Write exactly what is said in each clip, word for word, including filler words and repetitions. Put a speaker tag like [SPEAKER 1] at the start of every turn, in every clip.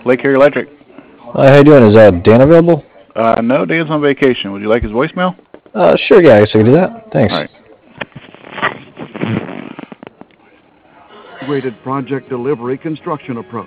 [SPEAKER 1] Lake Erie Electric.
[SPEAKER 2] Uh, how you doing? Is uh, Dan available?
[SPEAKER 1] Uh, no, Dan's on vacation. Would you like his voicemail?
[SPEAKER 2] Uh, sure, yeah, I guess I can do that. Thanks.
[SPEAKER 1] All right.
[SPEAKER 3] Integrated project delivery construction approach.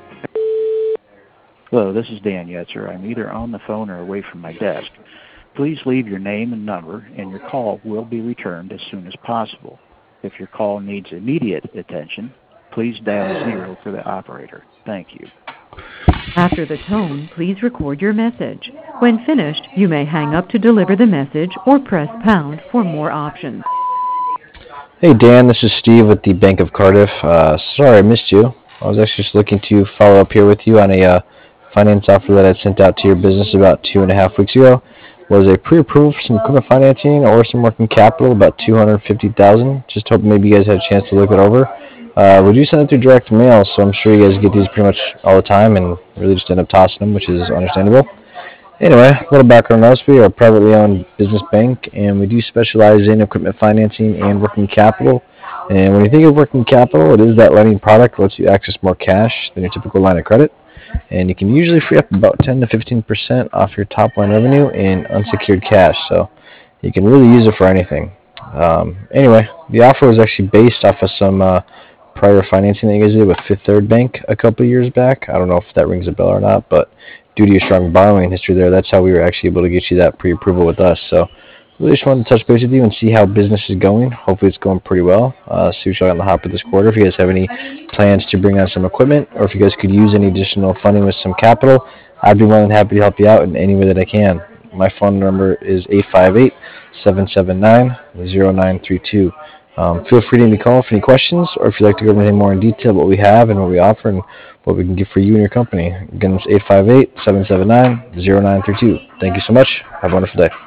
[SPEAKER 4] Hello, this is Dan Yetzer. I'm either on the phone or away from my desk. Please leave your name and number, and your call will be returned as soon as possible. If your call needs immediate attention, please dial zero for the operator. Thank you.
[SPEAKER 5] After the tone, please record your message. When finished, you may hang up to deliver the message or press pound for more options.
[SPEAKER 2] Hey Dan, this is Steve with the Bank of Cardiff. Uh, sorry I missed you. I was actually just looking to follow up here with you on a uh, finance offer that I sent out to your business about two and a half weeks ago. Was a pre-approval for some equipment financing or some working capital, about two hundred fifty thousand dollars. Just hoping maybe you guys had a chance to look it over. Uh, would you send it through direct mail? So I'm sure you guys get these pretty much all the time and really just end up tossing them, which is understandable. Anyway, a little background on us. We are a privately owned business bank, and we do specialize in equipment financing and working capital. And when you think of working capital, it is that lending product that lets you access more cash than your typical line of credit. And you can usually free up about ten to fifteen percent off your top line revenue in unsecured cash. So you can really use it for anything. Um, anyway, the offer was actually based off of some uh, prior financing that you guys did with Fifth Third Bank a couple of years back. I don't know if that rings a bell or not, but due to your strong borrowing history there, that's how we were actually able to get you that pre-approval with us. So really just wanted to touch base with you and see how business is going. Hopefully it's going pretty well. Uh, see what you got on the hopper this quarter. If you guys have any plans to bring on some equipment, or if you guys could use any additional funding with some capital, I'd be more than happy to help you out in any way that I can. My phone number is eight five eight, seven seven nine, zero nine three two. Um, feel free to give me a call for any questions, or if you'd like to go over anything more in detail, what we have and what we offer and what we can get for you and your company. Again, it's eight five eight, seven seven nine, zero nine three two. Thank you so much. Have a wonderful day.